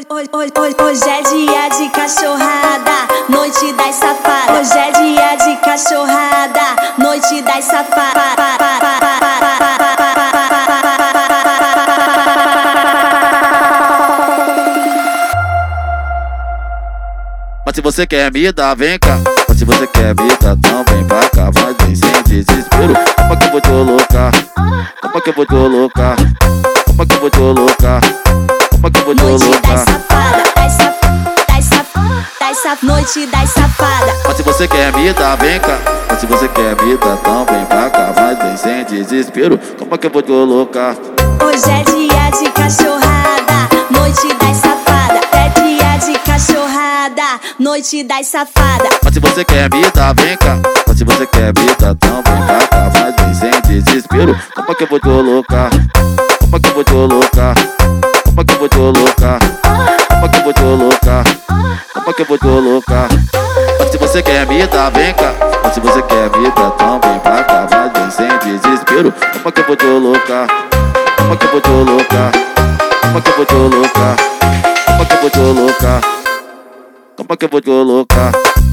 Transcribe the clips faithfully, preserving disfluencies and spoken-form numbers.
hoje, hoje, hoje, hoje é dia de cachorrada, noite das safadas. Hoje é dia de cachorrada, noite das safadas. Mas se você quer me dar, vem cá. Mas se você quer me dar, então vem pra cá. Mas vem sem desespero. Como que eu vou te colocar? Como que eu vou te colocar? Como que eu vou te colocar? Como que eu vou te Noite das colocar? safadas, das safadas, das safadas, das safadas, noite das safadas. Mas se você quer me dar, vem cá. Mas se você quer me dar, então vem pra cá. Mas vem sem desespero. Como que eu vou te colocar? Hoje é dia de cachorrada, noite das safadas. É dia de cachorrada, noite das safadas. Mas se você quer me dar, vem cá. Mas se você quer me dar, então vem pra cá. Mas vem sem desespero. Como que eu vou te colocar? Como que eu vou te colocar? Como que eu vou te colocar? Como que eu vou te colocar? Como que eu vou te colocar? Mas se você quer me dar, vem cá. Mas se você quer me dar, então vem pra cá. Mas vem sem desespero. Como que eu vou te colocar? Como que eu vou te colocar? Como que eu vou te colocar? Como que eu vou te colocar? Como que eu vou te colocar?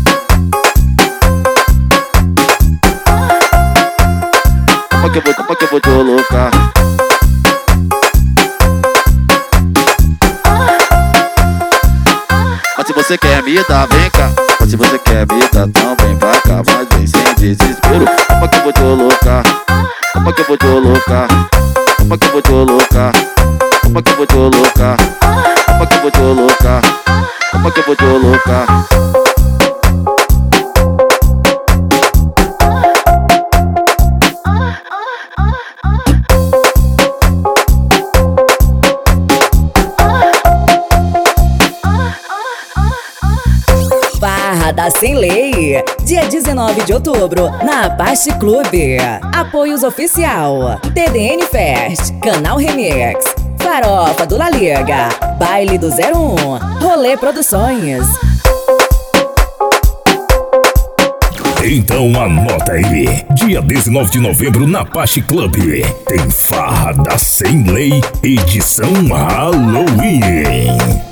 Como que eu vou, como que eu vou te colocar? Mas se você quer me dar, vem cá. Mas se você quer me dar, então vem pra cá. Mas vem sem desespero. Como que eu vou te colocar? Como que eu vou te colocar? Como que eu vou te colocar? Como que eu vou te colocar? Como que eu vou te colocar? Como que eu vou te colocar? Farra da Sem Lei, dia dezenove de outubro, na Apache Clube. Apoios oficial: T D N Fest, Canal Remix, Farofa do La Liga, Baile do zero um, Rolê Produções. Então anota aí, dia dezenove de novembro na Apache Club, tem Farra da Sem Lei, edição Halloween.